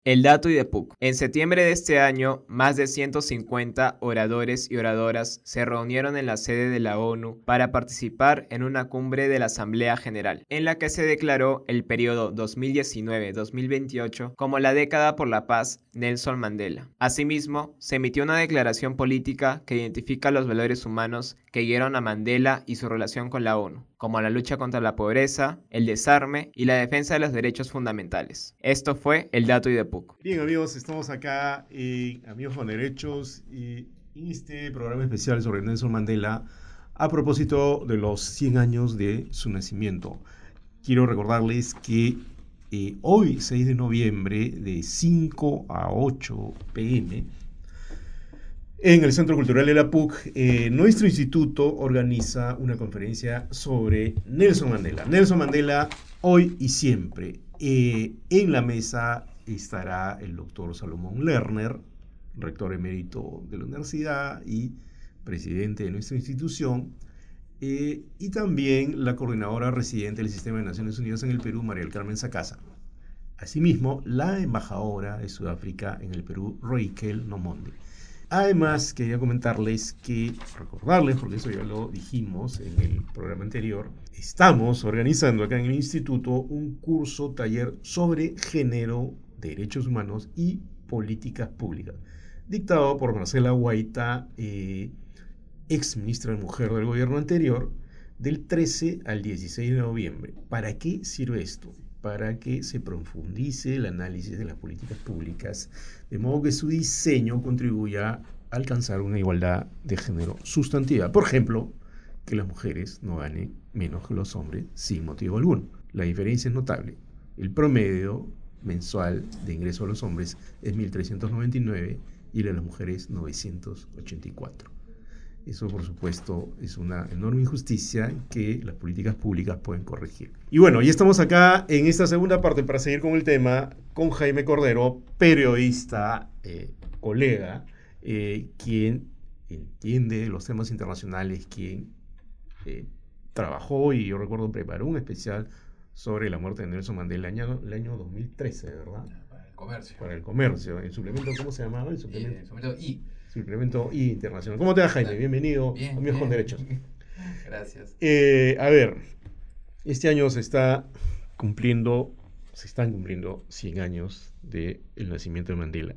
El dato IDEPUC. En septiembre de este año, más de 150 oradores y oradoras se reunieron en la sede de la ONU para participar en una cumbre de la Asamblea General, en la que se declaró el periodo 2019-2028 como la década por la paz Nelson Mandela. Asimismo, se emitió una declaración política que identifica los valores humanos que guiaron a Mandela y su relación con la ONU, como la lucha contra la pobreza, el desarme y la defensa de los derechos fundamentales. Esto fue el dato IDEPUC. Bien, amigos, estamos acá en Amigos con Derechos y en este programa especial sobre Nelson Mandela a propósito de los 100 años de su nacimiento. Quiero recordarles que hoy, 6 de noviembre, de 5 a 8 p.m., en el Centro Cultural de la PUC, nuestro instituto organiza una conferencia sobre Nelson Mandela. Nelson Mandela, hoy y siempre. En la mesa estará el doctor Salomón Lerner, rector emérito de la universidad y presidente de nuestra institución, y también la coordinadora residente del Sistema de Naciones Unidas en el Perú, María del Carmen Sacasa. Asimismo, la embajadora de Sudáfrica en el Perú, Roikel Nomonde. Además, quería recordarles, porque eso ya lo dijimos en el programa anterior, estamos organizando acá en el instituto un curso taller sobre género, derechos humanos y políticas públicas, dictado por Marcela Guaita, ex ministra de Mujer del gobierno anterior, del 13 al 16 de noviembre. ¿Para qué sirve esto? Para que se profundice el análisis de las políticas públicas, de modo que su diseño contribuya a alcanzar una igualdad de género sustantiva. Por ejemplo, que las mujeres no ganen menos que los hombres sin motivo alguno. La diferencia es notable. El promedio mensual de ingreso a los hombres es 1.399 y el de las mujeres 984. Eso, por supuesto, es una enorme injusticia que las políticas públicas pueden corregir. Y bueno, ya estamos acá en esta segunda parte para seguir con el tema con Jaime Cordero, periodista, colega, quien entiende los temas internacionales, quien trabajó y yo recuerdo preparó un especial sobre la muerte de Nelson Mandela el año 2013, ¿verdad? Para el comercio. Para el comercio. El suplemento, ¿cómo se llamaba? El suplemento I. Suplemento I Internacional. ¿Cómo te va, Jaime? Bienvenido a Amigos con Derechos. Gracias. A ver, este año se están cumpliendo 100 años del nacimiento de Mandela.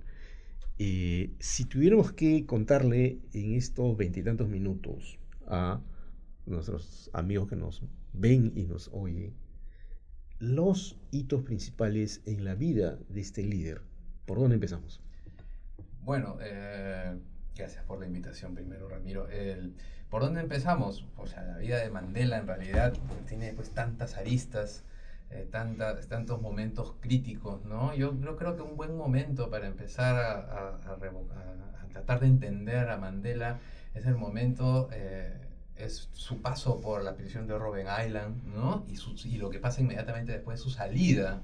Si tuviéramos que contarle en estos veintitantos minutos a nuestros amigos que nos ven y nos oyen los hitos principales en la vida de este líder, ¿por dónde empezamos? Bueno, gracias por la invitación primero, Ramiro. ¿Por dónde empezamos? O sea, la vida de Mandela en realidad tiene pues tantas aristas, tantos momentos críticos, ¿no? Yo creo que un buen momento para empezar a tratar de entender a Mandela es el momento, es su paso por la prisión de Robben Island, ¿no? Y lo que pasa inmediatamente después de su salida,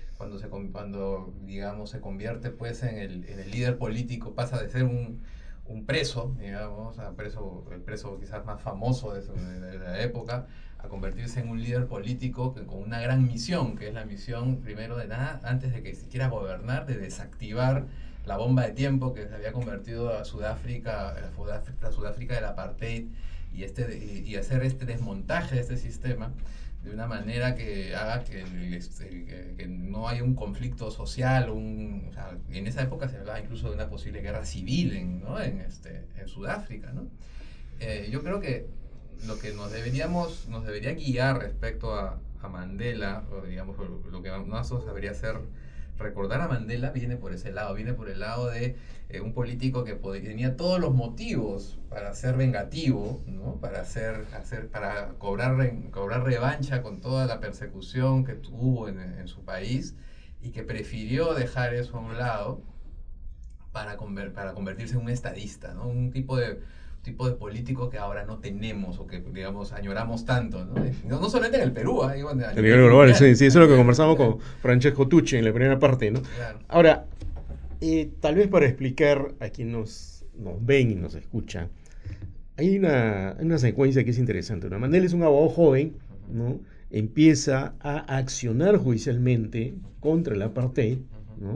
cuando digamos, se convierte pues en el líder político, pasa de ser un preso, digamos, el preso quizás más famoso de la época, a convertirse en un líder político con una gran misión, que es la misión, primero de nada, antes de que siquiera gobernar, de desactivar la bomba de tiempo que se había convertido a Sudáfrica, la Sudáfrica del apartheid, y hacer este desmontaje de este sistema de una manera que haga que no haya un conflicto social, o sea, en esa época se hablaba incluso de una posible guerra civil en Sudáfrica, ¿no? Yo creo que lo que nos debería guiar respecto a Mandela, o digamos, lo que más nos debería hacer recordar a Mandela, viene por ese lado, viene por el lado de un político que tenía todos los motivos para ser vengativo, ¿no? Para cobrar revancha con toda la persecución que tuvo en su país, y que prefirió dejar eso a un lado para convertirse en un estadista, ¿no? Un tipo de político que ahora no tenemos, o que, digamos, añoramos tanto, ¿no? No solamente en el Perú, a nivel global, sí, eso es lo que conversamos con Francesco Tucci en la primera parte, ¿no? Claro. Ahora, tal vez para explicar a quien nos ven y nos escucha, hay una secuencia que es interesante, ¿no? Mandela es un abogado joven, ¿no? Empieza a accionar judicialmente contra el apartheid, ¿no?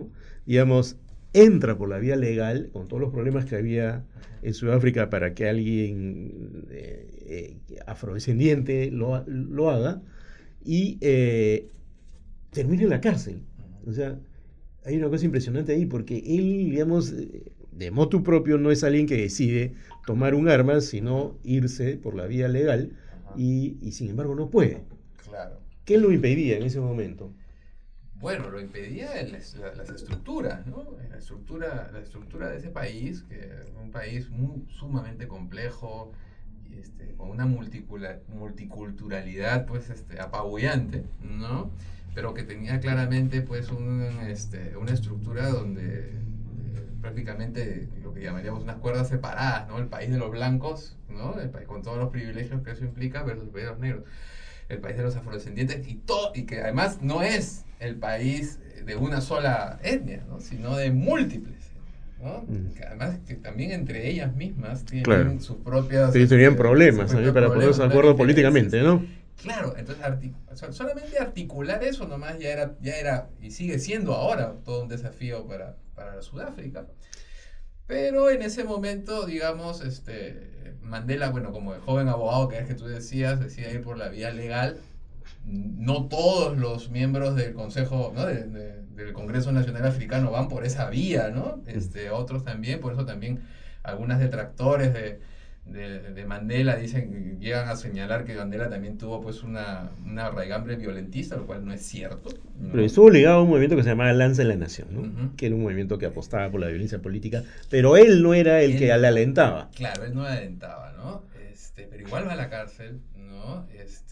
digamos, entra por la vía legal, con todos los problemas que había en Sudáfrica para que alguien afrodescendiente lo haga, y termina en la cárcel. O sea, hay una cosa impresionante ahí, porque él, digamos, de motu propio no es alguien que decide tomar un arma, sino irse por la vía legal, y sin embargo no puede. Claro. ¿Qué lo impedía en ese momento? Bueno, lo impedía las estructuras, ¿no? La estructura de ese país, que es un país sumamente complejo, con una multiculturalidad pues, apabullante, ¿no? Pero que tenía claramente pues, una estructura donde prácticamente lo que llamaríamos unas cuerdas separadas, ¿no? El país de los blancos, ¿no? El país con todos los privilegios que eso implica versus el país de los negros. El país de los afrodescendientes y que además no es el país de una sola etnia, ¿no? Sino de múltiples, ¿no? Que además que también entre ellas mismas tienen sus propias... Sí, tenían problemas también para ponerse de acuerdo políticamente, ¿no? Claro, entonces solamente articular eso nomás ya era y sigue siendo ahora todo un desafío para Sudáfrica. Pero en ese momento, digamos, Mandela, bueno, como el joven abogado que es que tú decías, decía ir por la vía legal. No todos los miembros del Consejo, ¿no? del Congreso Nacional Africano van por esa vía, ¿no? Otros también, por eso también algunas detractores de Mandela llegan a señalar que Mandela también tuvo pues una raigambre violentista, lo cual no es cierto, ¿no? Pero estuvo ligado a un movimiento que se llamaba Lanza en la Nación, ¿no? Uh-huh. Que era un movimiento que apostaba por la violencia política, pero él no era el que la alentaba. Claro, él no la alentaba, ¿no? Pero igual va a la cárcel, ¿no?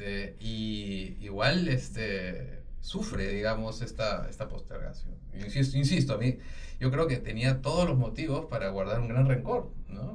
Y igual sufre, digamos, esta postergación. Insisto, a mí, yo creo que tenía todos los motivos para guardar un gran rencor, ¿no?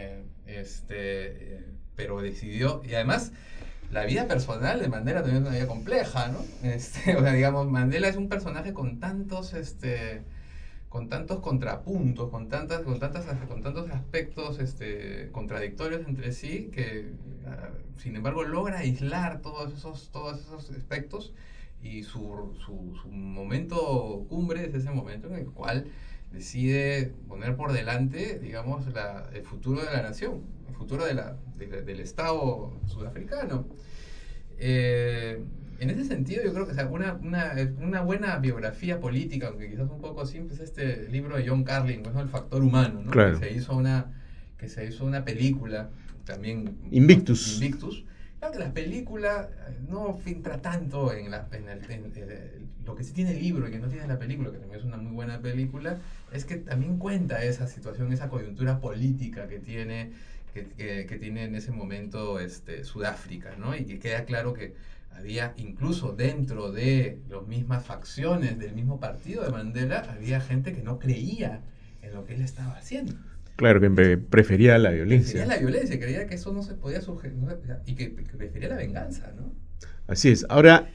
Pero decidió, y además la vida personal de Mandela también es una vida compleja, ¿no? O sea, digamos, Mandela es un personaje con tantos contrapuntos, con tantos aspectos contradictorios entre sí, que sin embargo logra aislar todos esos aspectos, y su momento cumbre es ese momento en el cual decide poner por delante, digamos, el futuro de la nación, el futuro del Estado sudafricano. En ese sentido, yo creo que, o sea, una buena biografía política, aunque quizás un poco simple, es este libro de John Carlin, ¿no? El factor humano, ¿no? Claro. Que se hizo una película también, Invictus. Claro que la película no filtra tanto en lo que sí tiene el libro y que no tiene la película, que también es una muy buena película, es que también cuenta esa situación, esa coyuntura política que tiene en ese momento Sudáfrica, ¿no? Y que queda claro que había, incluso dentro de las mismas facciones del mismo partido de Mandela, había gente que no creía en lo que él estaba haciendo. Claro, que prefería la violencia. Prefería la violencia, creía que eso no se podía sujetar, y que prefería la venganza, ¿no? Así es. Ahora,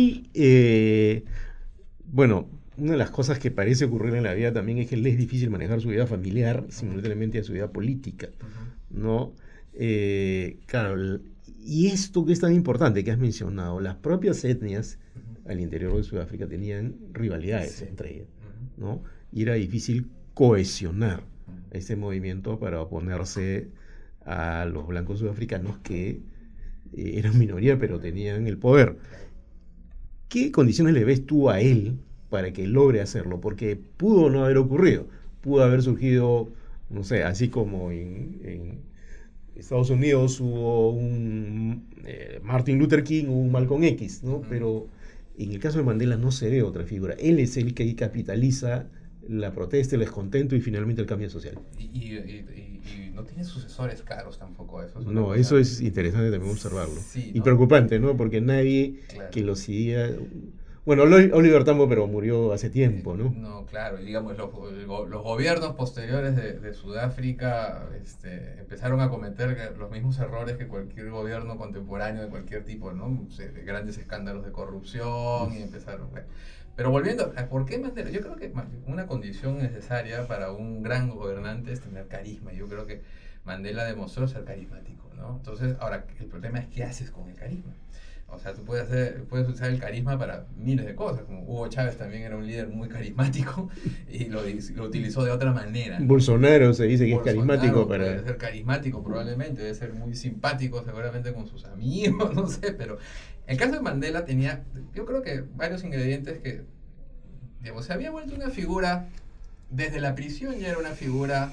bueno, una de las cosas que parece ocurrir en la vida también es que le es difícil manejar su vida familiar simultáneamente a su vida política, ¿no? Claro, y esto que es tan importante que has mencionado, las propias etnias al interior de Sudáfrica tenían rivalidades entre ellas, ¿no? Y era difícil cohesionar este movimiento para oponerse a los blancos sudafricanos que eran minoría pero tenían el poder. ¿Qué condiciones le ves tú a él para que logre hacerlo? Porque pudo no haber ocurrido, pudo haber surgido, no sé, así como en Estados Unidos hubo un Martin Luther King, hubo un Malcolm X, ¿no? Pero en el caso de Mandela no se ve otra figura. Él es el que capitaliza la protesta, el descontento y finalmente el cambio social. Y no tiene sucesores caros tampoco. Eso es interesante también observarlo. Sí, y preocupante, ¿no? Porque nadie que lo seguía... Bueno, Oliver Tambo, pero murió hace tiempo, ¿no? No, claro, y digamos, los gobiernos posteriores de Sudáfrica empezaron a cometer los mismos errores que cualquier gobierno contemporáneo de cualquier tipo, ¿no? Grandes escándalos de corrupción y empezaron... Bueno. Pero volviendo, ¿por qué Mandela? Yo creo que una condición necesaria para un gran gobernante es tener carisma. Yo creo que Mandela demostró ser carismático, ¿no? Entonces, ahora, el problema es qué haces con el carisma. O sea, tú puedes usar el carisma para miles de cosas, como Hugo Chávez también era un líder muy carismático y lo utilizó de otra manera, ¿no? Bolsonaro se dice que es carismático Bolsonaro puede para... ser carismático probablemente, debe ser muy simpático seguramente con sus amigos, no sé, pero el caso de Mandela tenía, yo creo que varios ingredientes que, digamos, se había vuelto una figura, desde la prisión ya era una figura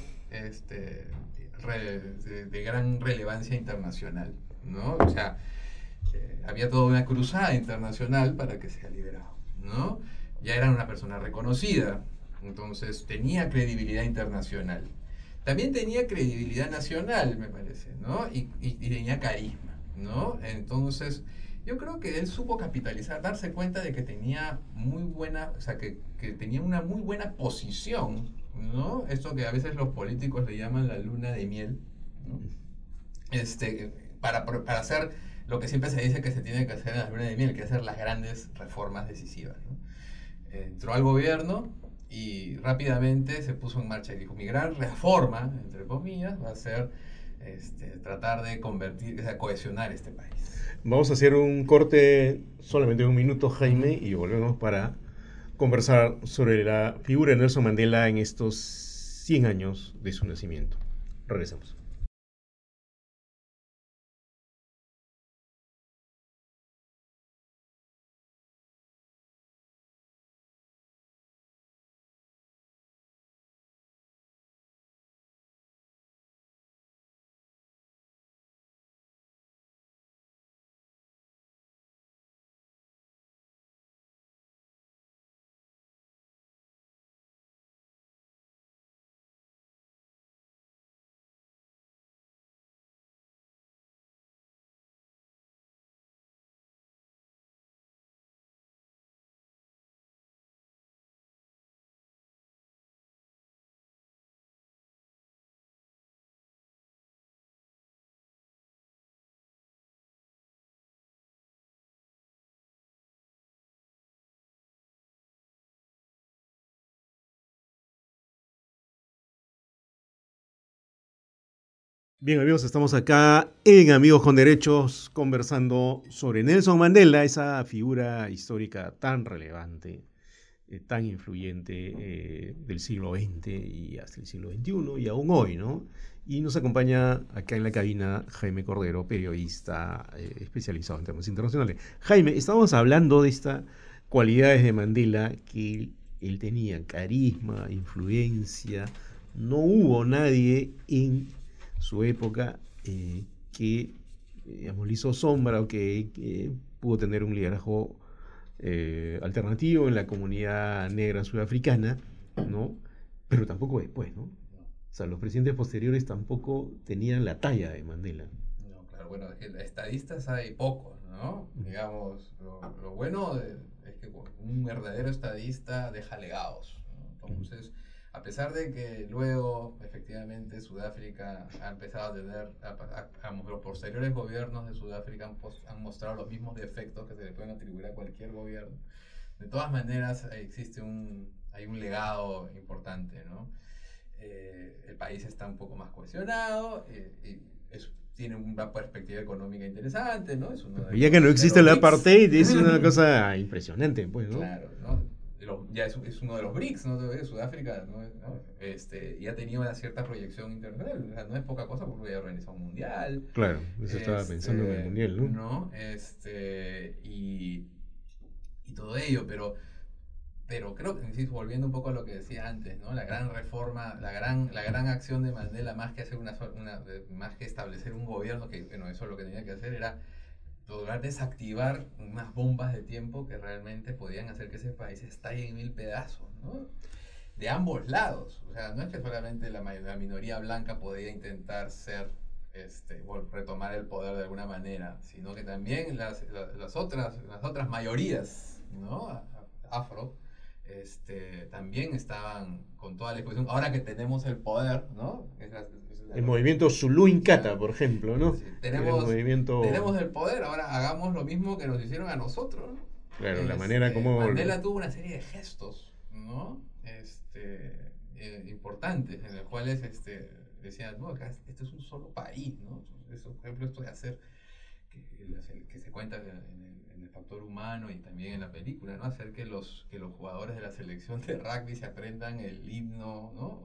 de gran relevancia internacional, ¿no? O sea, había toda una cruzada internacional para que sea liberado, ¿no? Ya era una persona reconocida, entonces tenía credibilidad internacional. También tenía credibilidad nacional, me parece, ¿no? Y tenía carisma, ¿no? Entonces, yo creo que él supo capitalizar, darse cuenta de que tenía muy buena, o sea, que tenía una muy buena posición, ¿no? Esto que a veces los políticos le llaman la luna de miel, ¿no? Para hacer lo que siempre se dice que se tiene que hacer en la luna de miel, que es hacer las grandes reformas decisivas, ¿no? Entró al gobierno y rápidamente se puso en marcha y dijo, mi gran reforma, entre comillas, va a ser tratar de convertir, o sea, cohesionar este país. Vamos a hacer un corte solamente de un minuto, Jaime, y volvemos para conversar sobre la figura de Nelson Mandela en estos 100 años de su nacimiento. Regresamos. Bien, amigos, estamos acá en Amigos con Derechos conversando sobre Nelson Mandela, esa figura histórica tan relevante, tan influyente del siglo XX y hasta el siglo XXI y aún hoy, ¿no? Y nos acompaña acá en la cabina Jaime Cordero, periodista especializado en temas internacionales. Jaime, estábamos hablando de estas cualidades de Mandela que él tenía, carisma, influencia. No hubo nadie en su época que digamos, le hizo sombra o que pudo tener un liderazgo alternativo en la comunidad negra sudafricana, ¿no? Pero tampoco después, ¿no? O sea, los presidentes posteriores tampoco tenían la talla de Mandela. No, claro, bueno, estadistas hay pocos, ¿no? Digamos, lo bueno es que un verdadero estadista deja legados, ¿no? Entonces, a pesar de que luego, efectivamente, Sudáfrica ha empezado a tener, los posteriores gobiernos de Sudáfrica han mostrado los mismos defectos que se le pueden atribuir a cualquier gobierno. De todas maneras, hay un legado importante, ¿no? El país está un poco más cohesionado y tiene una perspectiva económica interesante, ¿no? Es uno Ya que no existe el BRICS. apartheid, es una cosa impresionante, pues, ¿no? Claro, ¿no? Ya es uno de los BRICS, ¿no? De Sudáfrica, ¿no? Y ha tenido una cierta proyección internacional, o sea, no es poca cosa porque ya organizó un mundial. Claro, eso estaba pensando en el mundial, ¿no? ¿No? Y todo ello, pero creo que, insisto, volviendo un poco a lo que decía antes, ¿no? La gran reforma, la gran acción de Mandela, más que hacer más que establecer un gobierno, que bueno, eso lo que tenía que hacer era lograr desactivar unas bombas de tiempo que realmente podían hacer que ese país estalle en mil pedazos, ¿no? De ambos lados. O sea, no es que solamente la minoría blanca podía intentar retomar el poder de alguna manera, sino que también las otras mayorías, ¿no? Afro, también estaban con toda la exposición. Ahora que tenemos el poder, ¿no? El movimiento Zulu Inkatha, por ejemplo, ¿no? Sí, tenemos movimiento... el poder, ahora hagamos lo mismo que nos hicieron a nosotros, ¿no? Claro, la manera como... Mandela tuvo una serie de gestos, ¿no? Importantes, en los cuales decían, no, acá esto es un solo país, ¿no? Eso, por ejemplo, esto de hacer que se cuenta en el factor humano y también en la película, ¿no? Hacer que los jugadores de la selección de rugby se aprendan el himno, ¿no?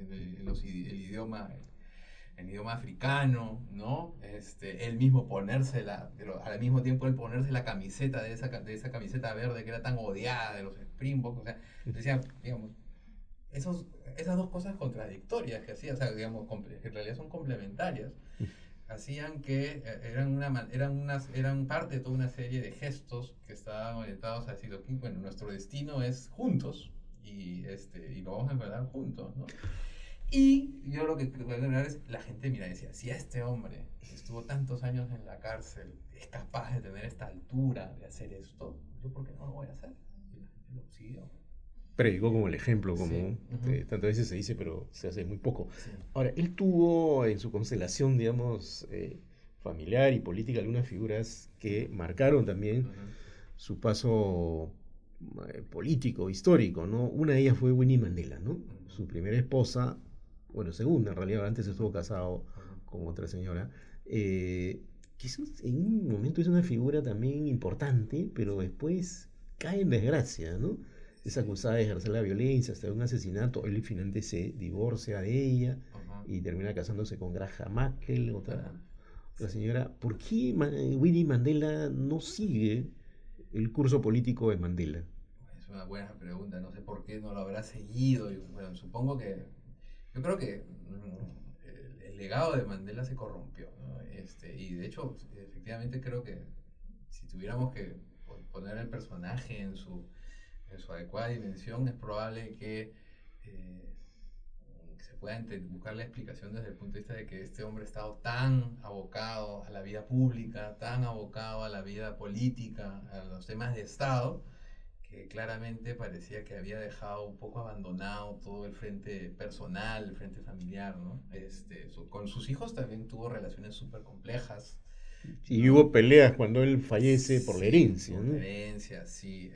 El idioma africano, ¿no? Él mismo ponérsela, pero al mismo tiempo él ponerse la camiseta de esa camiseta verde que era tan odiada de los Springboks, o sea, decía, digamos, esas dos cosas contradictorias que hacía, o sea, digamos, que en realidad son complementarias, hacían que eran parte de toda una serie de gestos que estaban orientados a decir, okay, bueno, nuestro destino es juntos y lo vamos a enfrentar juntos, ¿no? Y yo lo que creo es, la gente mira decía, si este hombre estuvo tantos años en la cárcel, es capaz de tener esta altura, de hacer esto, ¿yo por qué no lo voy a hacer? Y la gente lo siguió. Predicó como el ejemplo, como Sí. tantas veces se dice, pero se hace muy poco. Sí. Ahora, él tuvo en su constelación, digamos, familiar y política algunas figuras que marcaron también su paso político, histórico, ¿no? Una de ellas fue Winnie Mandela, ¿no? Su primera esposa, bueno, segunda en realidad, antes estuvo casado con otra señora, que en un momento es una figura también importante, pero después cae en desgracia, ¿no? Es acusada de ejercer la violencia hasta un asesinato. Él finalmente se divorcia de ella y termina casándose con Graja Mackel, otra señora. ¿Por qué Winnie Mandela no sigue el curso político de Mandela? Es una buena pregunta, no sé por qué no lo habrá seguido. Bueno, supongo que, yo creo que el legado de Mandela se corrompió, ¿no? Y de hecho, efectivamente creo que si tuviéramos que poner el personaje en su adecuada dimensión, es probable que se pueda buscar la explicación desde el punto de vista de que este hombre ha estado tan abocado a la vida pública, tan abocado a la vida política, a los temas de Estado, que claramente parecía que había dejado un poco abandonado todo el frente personal, el frente familiar, ¿no? Con sus hijos también tuvo relaciones súper complejas. Y ¿No? hubo peleas cuando él fallece por la herencia, por ¿no? la herencia, sí.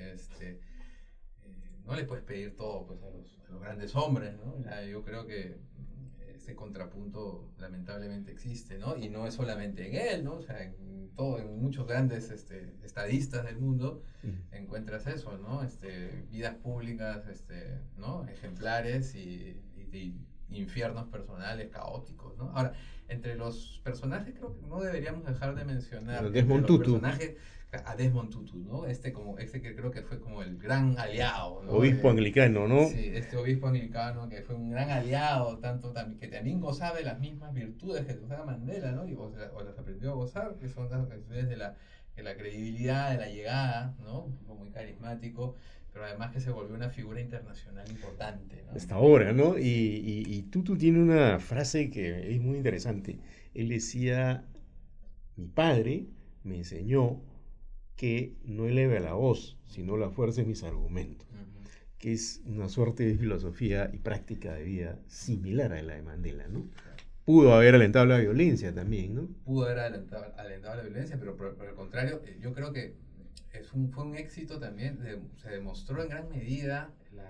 No le puedes pedir todo pues, a los grandes hombres, ¿no? Yo creo que ese contrapunto lamentablemente existe, ¿no? Y no es solamente en él, ¿no? O sea, en muchos grandes estadistas del mundo encuentras eso, ¿no? Vidas públicas, ¿no? Ejemplares y infiernos personales caóticos, ¿no? Ahora, entre los personajes creo que no deberíamos dejar de mencionar Desmond los Tutu. personajes a Desmond Tutu, ¿no? Que creo que fue como el gran aliado, ¿no? Obispo anglicano, ¿no? Sí, este obispo anglicano que fue un gran aliado, que también gozaba de las mismas virtudes que gozaba Mandela, ¿no? O las aprendió a gozar, que son las virtudes de la credibilidad, de la llegada, ¿no? Un tipo muy carismático, pero además que se volvió una figura internacional importante, ¿no? Hasta ahora, ¿no? Y Tutu tiene una frase que es muy interesante. Él decía, mi padre me enseñó que no eleve la voz, sino la fuerza de mis argumentos, que es una suerte de filosofía y práctica de vida similar a la de Mandela, ¿no? Pudo haber alentado la violencia también, ¿no? Pudo haber alentado la violencia, pero por el contrario, yo creo que fue un éxito también, se demostró en gran medida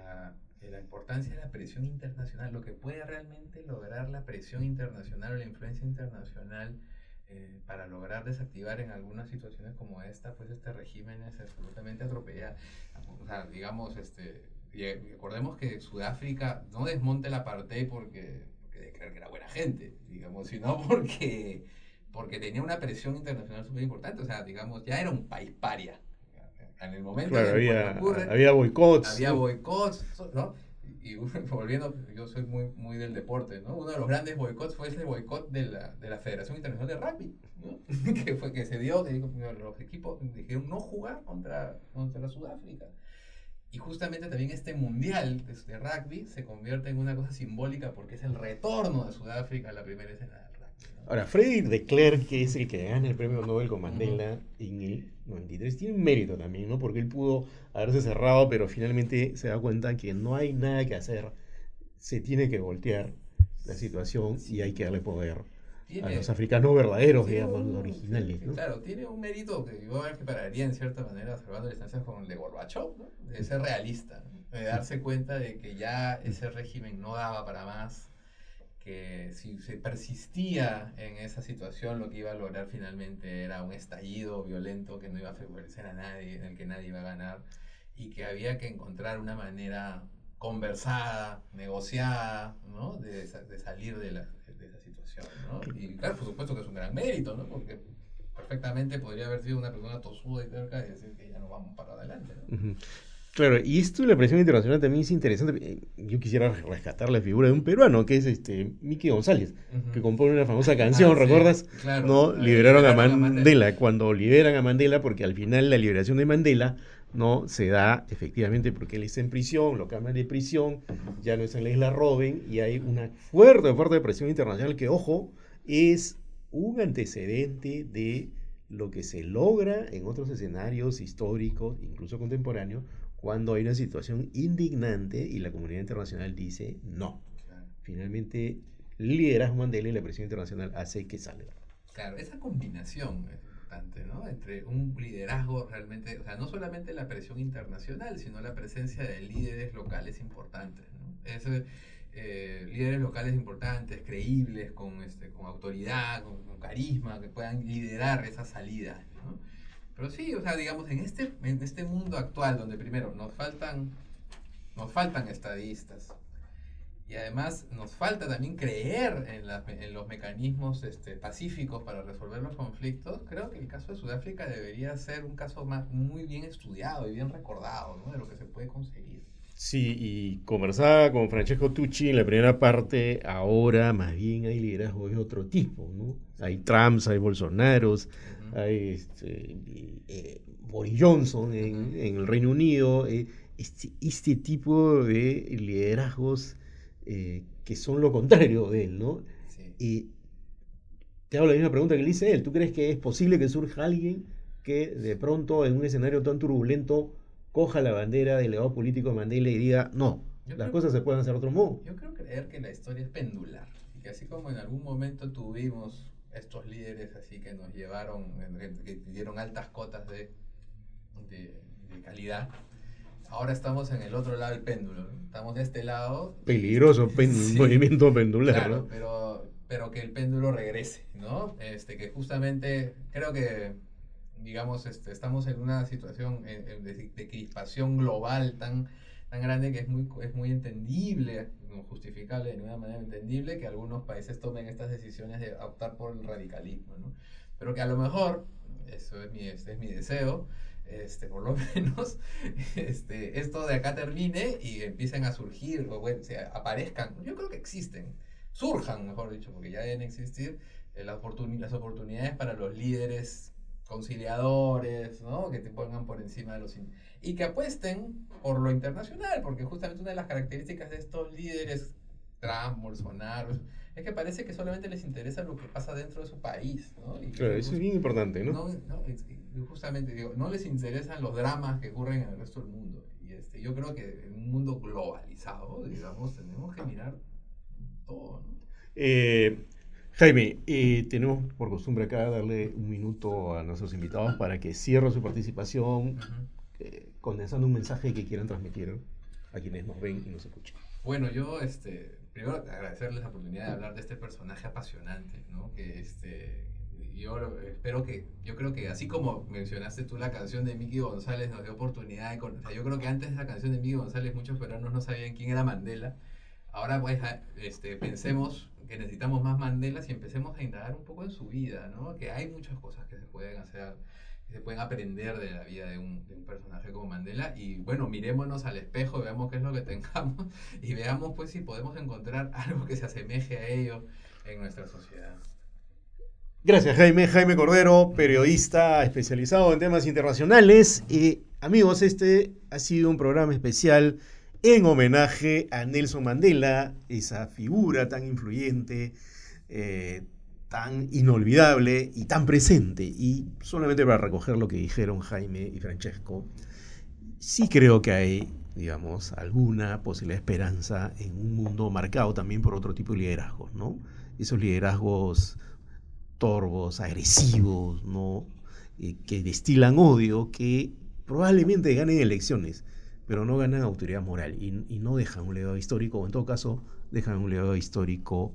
la importancia de la presión internacional, lo que puede realmente lograr la presión internacional o la influencia internacional para lograr desactivar en algunas situaciones como esta, pues regímenes absolutamente atropellados. O sea, digamos, y recordemos que Sudáfrica no desmonte el apartheid porque declarar que era buena gente, digamos, sino porque tenía una presión internacional súper importante. O sea, digamos, ya era un país paria. En el momento Claro, en que ocurre, había boicots. había boicots, ¿no? Y volviendo, yo soy muy del deporte, ¿no? Uno de los grandes boicots fue ese boicot de la Federación Internacional de Rugby, ¿no? que se dio, los equipos dijeron no jugar contra Sudáfrica. Y justamente también este mundial de rugby se convierte en una cosa simbólica porque es el retorno de Sudáfrica a la primera escena del rugby, ¿no? Ahora, Frederick de Klerk, que es el que gana el premio Nobel con Mandela en el 93, tiene un mérito también, ¿no? Porque él pudo haberse cerrado, pero finalmente se da cuenta que no hay nada que hacer. Se tiene que voltear la situación y hay que darle poder a los africanos verdaderos, digamos, los originales, ¿no? Claro, tiene un mérito que yo equipararía en cierta manera, salvando distancias con el de Gorbachev, ¿no? De ser realista, ¿no? De darse cuenta de que ya ese régimen no daba para más, que si se persistía en esa situación, lo que iba a lograr finalmente era un estallido violento que no iba a favorecer a nadie, en el que nadie iba a ganar, y que había que encontrar una manera conversada, negociada, ¿no? de salir de esa situación, ¿no? Y claro, por supuesto que es un gran mérito, ¿no? Porque perfectamente podría haber sido una persona tosuda y terca y decir que ya no vamos para adelante, ¿no? Uh-huh. Claro, y esto de la presión internacional también es interesante. Yo quisiera rescatar la figura de un peruano, que es Miki González, que compone una famosa canción, ¿recuerdas? Sí, claro. ¿No? Liberaron a Mandela. Cuando liberan a Mandela, porque al final la liberación de Mandela no se da efectivamente porque él está en prisión, lo cambian de prisión, ya no está en la isla Robben, y hay una fuerte presión internacional que, ojo, es un antecedente de lo que se logra en otros escenarios históricos, incluso contemporáneos, cuando hay una situación indignante y la comunidad internacional dice no. Claro. Finalmente, el liderazgo Mandela y la presión internacional hace que salga. Claro, esa combinación es importante, ¿no? Entre un liderazgo realmente, o sea, no solamente la presión internacional, sino la presencia de líderes locales importantes, ¿no? Líderes locales importantes, creíbles, con autoridad, con carisma, que puedan liderar esa salida, ¿no? Pero sí, o sea, digamos, en este mundo actual, donde primero nos faltan estadistas, y además nos falta también creer en los mecanismos pacíficos para resolver los conflictos, creo que el caso de Sudáfrica debería ser un caso muy bien estudiado y bien recordado, ¿no? De lo que se puede conseguir. Sí, y conversaba con Francesco Tucci en la primera parte. Ahora más bien hay liderazgo de otro tipo, ¿no? Hay Trumps, hay Bolsonaros, hay Boris Johnson en el Reino Unido, este tipo de liderazgos que son lo contrario de él, ¿no? Sí. Te hago la misma pregunta que le hice a él. ¿Tú crees que es posible que surja alguien que de pronto en un escenario tan turbulento coja la bandera del legado político de Mandela y diga, no, las cosas se pueden hacer de otro modo? Yo creo creer que la historia es pendular, y que así como en algún momento tuvimos estos líderes así que nos llevaron, que dieron altas cotas de calidad, ahora estamos en el otro lado del péndulo, ¿no? Estamos de este lado. Peligroso sí, movimiento pendular, claro, ¿no? pero que el péndulo regrese, ¿no? Que justamente creo que, digamos, estamos en una situación de crispación global tan grande que es muy entendible, no justificable de ninguna manera entendible, que algunos países tomen estas decisiones de optar por el radicalismo, ¿no? Pero que a lo mejor, eso es mi deseo, por lo menos, esto de acá termine y empiecen a surgir, o bueno, aparezcan, yo creo que surjan, mejor dicho, porque ya deben existir las oportunidades para los líderes conciliadores, ¿no? Que te pongan por encima de y que apuesten por lo internacional, porque justamente una de las características de estos líderes, Trump, Bolsonaro, es que parece que solamente les interesa lo que pasa dentro de su país, ¿no? Y claro, eso es bien importante, ¿no? Justamente, digo, no les interesan los dramas que ocurren en el resto del mundo. Y yo creo que en un mundo globalizado, digamos, tenemos que mirar todo, ¿no? Jaime, tenemos por costumbre acá darle un minuto a nuestros invitados para que cierren su participación, condensando un mensaje que quieran transmitir a quienes nos ven y nos escuchan. Bueno, yo primero agradecerles la oportunidad de hablar de este personaje apasionante, ¿no? Que yo creo que así como mencionaste tú la canción de Miki González nos dio oportunidad de conocer, yo creo que antes de esa canción de Miki González muchos peruanos no sabían quién era Mandela. Ahora pues pensemos que necesitamos más Mandelas y empecemos a indagar un poco en su vida, ¿no? Que hay muchas cosas que se pueden hacer, que se pueden aprender de la vida de un personaje como Mandela, y bueno, mirémonos al espejo, veamos qué es lo que tengamos y veamos pues si podemos encontrar algo que se asemeje a ello en nuestra sociedad. Gracias, Jaime. Jaime Cordero, periodista especializado en temas internacionales. Amigos, este ha sido un programa especial en homenaje a Nelson Mandela, esa figura tan influyente, tan inolvidable y tan presente. Y solamente para recoger lo que dijeron Jaime y Francesco, sí creo que hay, digamos, alguna posible esperanza en un mundo marcado también por otro tipo de liderazgos, ¿no? Esos liderazgos torvos, agresivos, ¿no? Que destilan odio, que probablemente ganen elecciones, pero no ganan autoridad moral y no dejan un legado histórico, o en todo caso dejan un legado histórico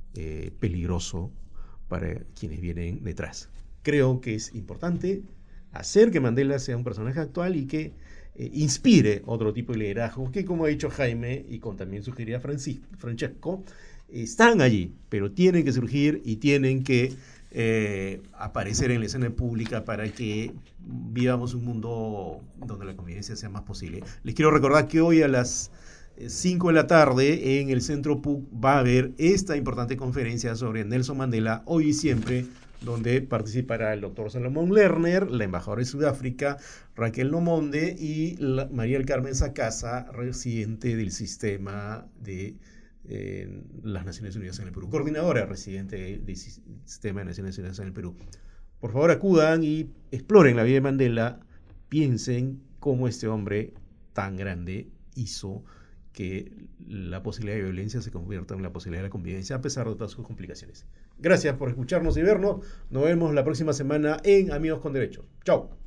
peligroso para quienes vienen detrás. Creo que es importante hacer que Mandela sea un personaje actual y que inspire otro tipo de liderazgo que, como ha dicho Jaime y como también sugería Francesco, están allí, pero tienen que surgir y tienen que aparecer en la escena pública para que vivamos un mundo donde la convivencia sea más posible. Les quiero recordar que hoy a las 5 de la tarde en el Centro PUC va a haber esta importante conferencia sobre Nelson Mandela, hoy y siempre, donde participará el doctor Salomón Lerner, la embajadora de Sudáfrica, Raquel Nomonde, y María del Carmen Sacasa, residente del sistema de las Naciones Unidas en el Perú, coordinadora residente del sistema de Naciones Unidas en el Perú. Por favor, acudan y exploren la vida de Mandela, piensen cómo este hombre tan grande hizo que la posibilidad de violencia se convierta en la posibilidad de la convivencia a pesar de todas sus complicaciones. Gracias por escucharnos y vernos. Nos vemos la próxima semana en Amigos con Derechos. Chao.